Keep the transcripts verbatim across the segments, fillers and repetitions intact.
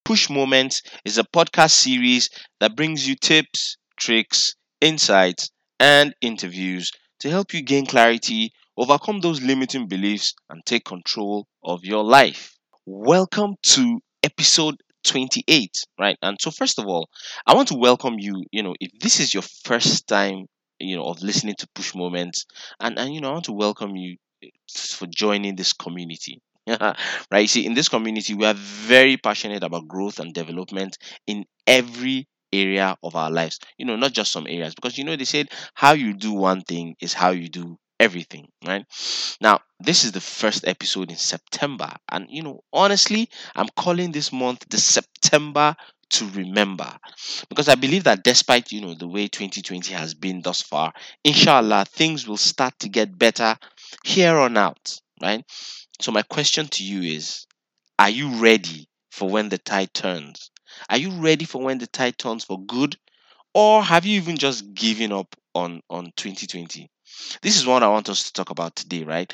Push Moments is a podcast series that brings you tips, tricks, insights, and interviews to help you gain clarity, overcome those limiting beliefs, and take control of your life. Welcome to episode twenty-eight, right? And so, first of all, I want to welcome you. You know, if this is your first time, you know, of listening to Push Moments, and, and you know, I want to welcome you for joining this community. Right? You see, in this community, we are very passionate about growth and development in every area of our lives. You know, not just some areas, because you know, they said how you do one thing is how you do everything, right? Now, this is the first episode in September, and you know, honestly, I'm calling this month the September to remember, because I believe that despite you know the way twenty twenty has been thus far, inshallah, things will start to get better here on out, right? So, my question to you is, are you ready for when the tide turns? Are you ready for when the tide turns for good? Or have you even just given up on, on twenty twenty? This is what I want us to talk about today, right?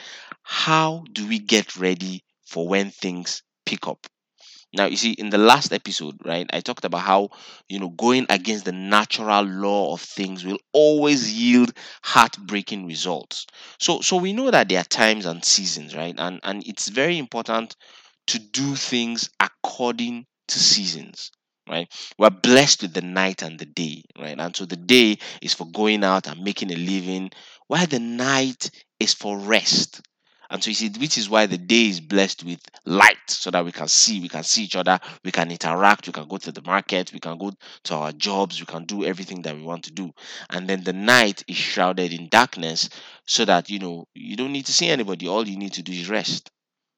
How do we get ready for when things pick up? Now, you see, in the last episode, right, I talked about how, you know, going against the natural law of things will always yield heartbreaking results. So, so we know that there are times and seasons, right? And and it's very important to do things according to seasons, right? We're blessed with the night and the day, right? And so the day is for going out and making a living, while the night is for rest. And so you see, which is why the day is blessed with light, so that we can see, we can see each other, we can interact, we can go to the market, we can go to our jobs, we can do everything that we want to do. And then the night is shrouded in darkness, so that you know you don't need to see anybody. All you need to do is rest.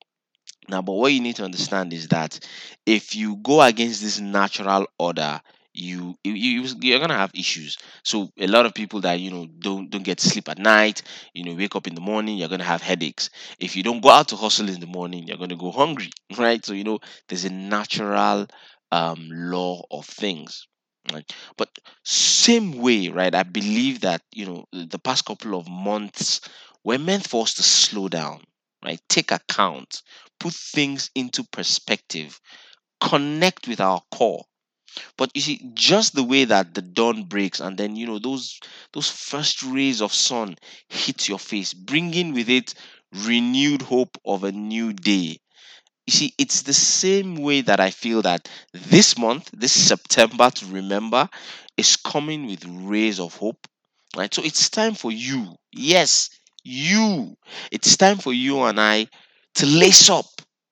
Now, but what you need to understand is that if you go against this natural order, you you you- you're gonna have issues. So a lot of people that you know don't don't get to sleep at night, you know, wake up in the morning, you're gonna have headaches. If you don't go out to hustle in the morning, you're gonna go hungry, right? So you know there's a natural um law of things. Right. But same way, right? I believe that you know the past couple of months were meant for us to slow down, right? Take account, put things into perspective, connect with our core. But you see, just the way that the dawn breaks, and then you know those those first rays of sun hit your face, bringing with it renewed hope of a new day. You see, it's the same way that I feel that this month, this September to remember, is coming with rays of hope. Right? So it's time for you. Yes, you. It's time for you and I to lace up.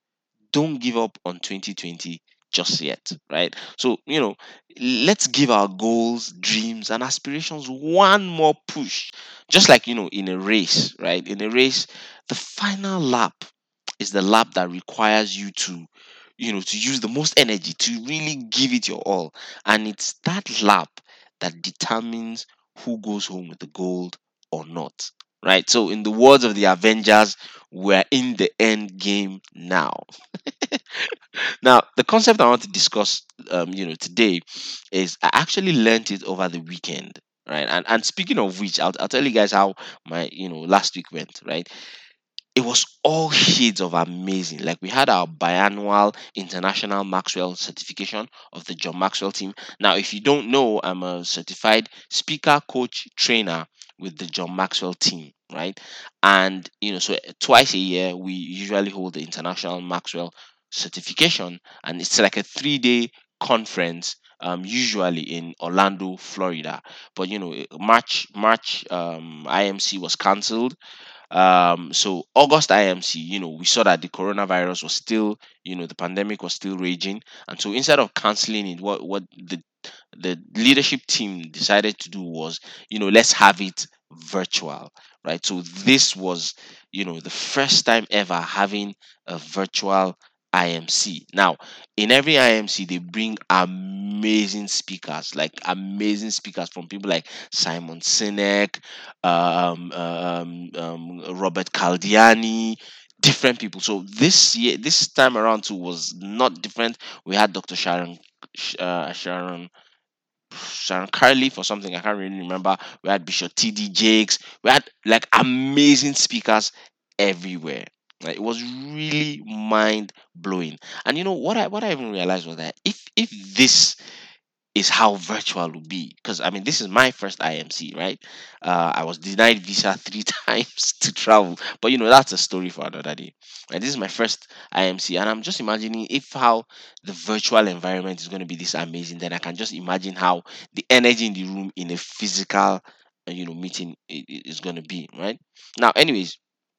Don't give up on twenty twenty just yet, right? So, you know, let's give our goals, dreams, and aspirations one more push. Just like, you know, in a race, right? In a race, the final lap is the lap that requires you to, you know, to use the most energy, to really give it your all. And it's that lap that determines who goes home with the gold or not. Right. So, in the words of the Avengers, we're in the end game now. Now, the concept I want to discuss, um, you know, today is I actually learned it over the weekend, right? And and speaking of which, I'll, I'll tell you guys how my you know last week went, right? It was all shades of amazing. Like we had our biannual international Maxwell certification of the John Maxwell team. Now, if you don't know, I'm a certified speaker, coach, trainer with the John Maxwell team, right? And you know, so twice a year we usually hold the international Maxwell certification, and it's like a three day conference. Um, usually in Orlando, Florida, but you know, March March um, I M C was cancelled. Um so August IMC, you know, we saw that the coronavirus was still, you know, the pandemic was still raging, and so instead of canceling it, what what the the leadership team decided to do was, you know, let's have it virtual, right? So this was, you know, the first time ever having a virtual I M C. Now, in every I M C, they bring amazing speakers, like amazing speakers from people like Simon Sinek, um, um, um, Robert Caldiani, different people. So this year, this time around too was not different. We had Doctor Sharon, Sh- uh, Sharon, Sharon Carley for something I can't really remember. We had Bishop T D Jakes. We had like amazing speakers everywhere. Right? It was really mind blowing. And you know what I what I even realized was that if if this is how virtual will be, because I mean this is my first I M C, right? Uh, I was denied visa three times to travel, but you know that's a story for another day. And this is my first I M C, and I'm just imagining if how the virtual environment is going to be this amazing, then I can just imagine how the energy in the room in a physical, uh, you know, meeting i- i- is going to be, right? Now, anyways,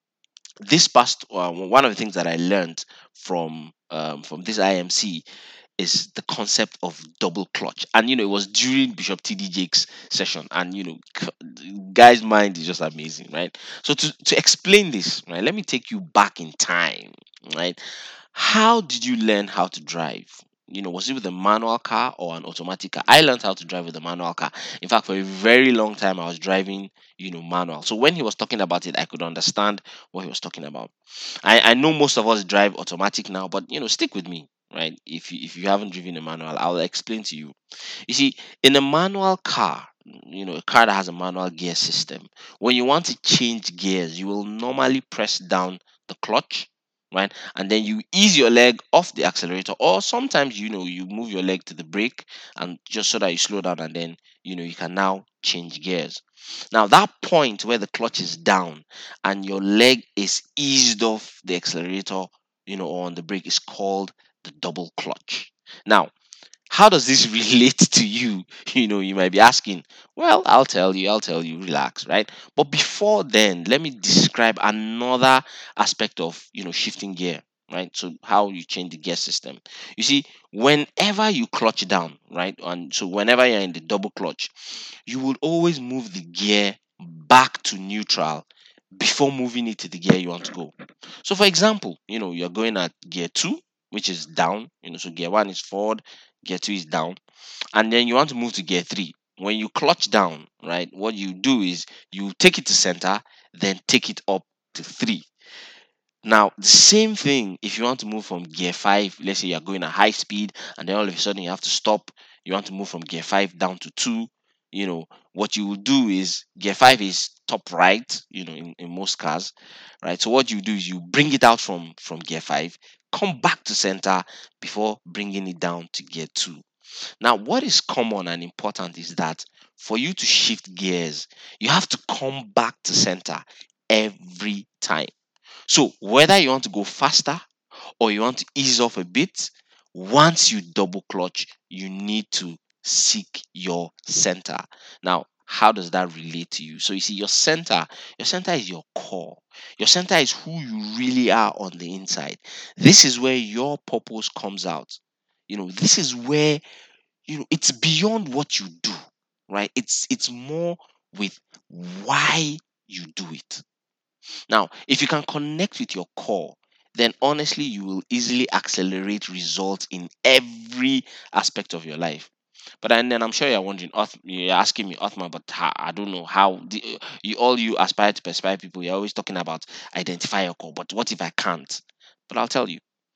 this past uh, one of the things that I learned from um, from this I M C is the concept of double clutch. And you know, it was during Bishop T D Jake's session, and you know, c- the guy's mind is just amazing, right? So to, to explain this, right, let me take you back in time, right? How did you learn how to drive? You know, was it with a manual car or an automatic car? I learned how to drive with a manual car. In fact, for a very long time, I was driving, you know, manual. So when he was talking about it, I could understand what he was talking about. I, I know most of us drive automatic now, but you know, stick with me, right? If you if you haven't driven a manual, I'll explain to you. You see, in a manual car, you know, a car that has a manual gear system, when you want to change gears, you will normally press down the clutch, right? And then you ease your leg off the accelerator, or sometimes, you know, you move your leg to the brake and just so that you slow down, and then, you know, you can now change gears. Now, that point where the clutch is down and your leg is eased off the accelerator, you know, or on the brake is called the double clutch. Now, how does this relate to you? You know, you might be asking. Well, I'll tell you, I'll tell you, relax, right? But before then, let me describe another aspect of, you know, shifting gear, right? So, how you change the gear system. You see, whenever you clutch down, right? And so, whenever you're in the double clutch, you would always move the gear back to neutral before moving it to the gear you want to go. So, for example, you know, you're going at gear two, which is down, you know, so gear one is forward, gear two is down, and then you want to move to gear three. When you clutch down, right, what you do is you take it to center, then take it up to three. Now, the same thing if you want to move from gear five, let's say you're going at high speed, and then all of a sudden you have to stop, you want to move from gear five down to two. You know, what you will do is gear five is top right, you know, in, in most cars, right? So, what you do is you bring it out from, from gear five, come back to center before bringing it down to gear two. Now, what is common and important is that for you to shift gears, you have to come back to center every time. So whether you want to go faster or you want to ease off a bit, once you double clutch, you need to seek your center. Now, how does that relate to you? So you see, your center, your center is your core. Your center is who you really are on the inside. This is where your purpose comes out. You know, this is where, you know, it's beyond what you do, right? It's it's more with why you do it. Now, if you can connect with your core, then honestly, you will easily accelerate results in every aspect of your life. But and then I'm sure you're wondering, Oth- you're asking me, Othman, but how, I don't know how the, you all you aspire to perspire people. You're always talking about identify your core, but what if I can't? But I'll tell you.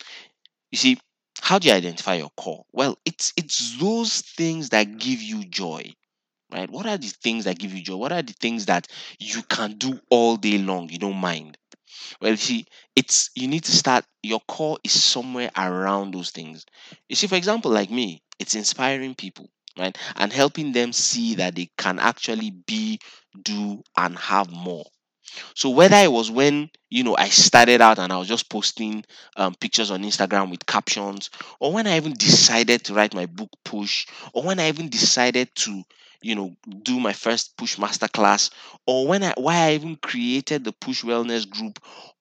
You see, how do you identify your core? Well, it's it's those things that give you joy, right? What are the things that give you joy? What are the things that you can do all day long? You don't mind. Well, you see, it's you need to start. Your core is somewhere around those things. You see, for example, like me, it's inspiring people, right, and helping them see that they can actually be, do, and have more. So whether it was when, you know, I started out and I was just posting um, pictures on Instagram with captions, or when I even decided to write my book Push, or when I even decided to, you know, do my first Push masterclass, or when I why I even created the Push Wellness Group,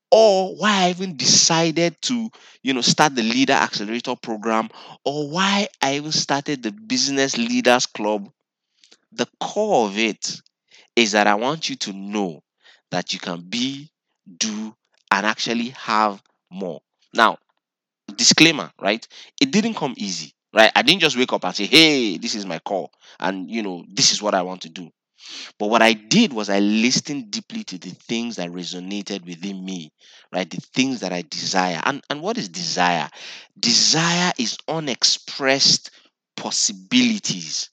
or why I even decided to, you know, start the Leader Accelerator program, or why I even started the Business Leaders Club. The core of it is that I want you to know that you can be, do, and actually have more. Now, disclaimer, right? It didn't come easy, right? I didn't just wake up and say, hey, this is my call, and you know, this is what I want to do. But what I did was I listened deeply to the things that resonated within me, right? The things that I desire. And, and what is desire? Desire is unexpressed possibilities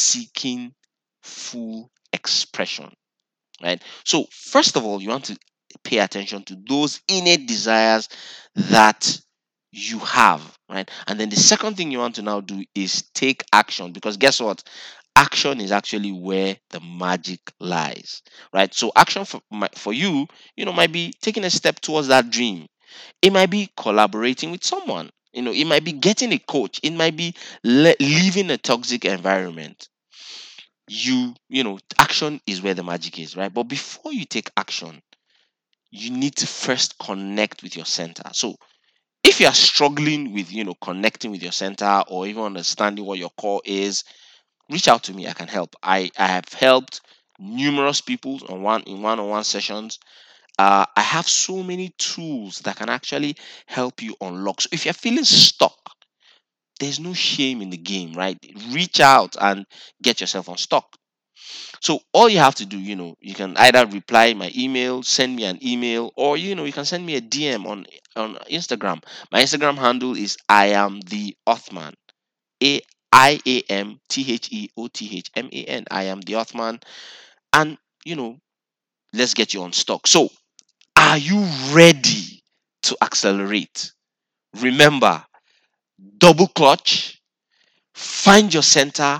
seeking full expression, right? So, first of all, you want to pay attention to those innate desires that you have, right? And then the second thing you want to now do is take action, because guess what? Action is actually where the magic lies, right? So action for my, for you, you know, might be taking a step towards that dream. It might be collaborating with someone. You know, it might be getting a coach. It might be le- leaving a toxic environment. You, you know, action is where the magic is, right? But before you take action, you need to first connect with your center. So if you are struggling with, you know, connecting with your center or even understanding what your core is, reach out to me. I can help. I, I have helped numerous people on one in one-on-one sessions. uh, I have so many tools that can actually help you unlock. So if you're feeling stuck, there's no shame in the game, right? Reach out and get yourself unstuck. So all you have to do, you know, you can either reply my email, send me an email, or you know, you can send me a D M on on Instagram. My Instagram handle is I am the Othman. A I A M T H E O T H M A N. I am the Othman. And you know, let's get you unstuck. So are you ready to accelerate? Remember, double clutch, find your center,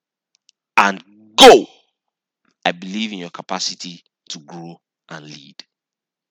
and go. I believe in your capacity to grow and lead.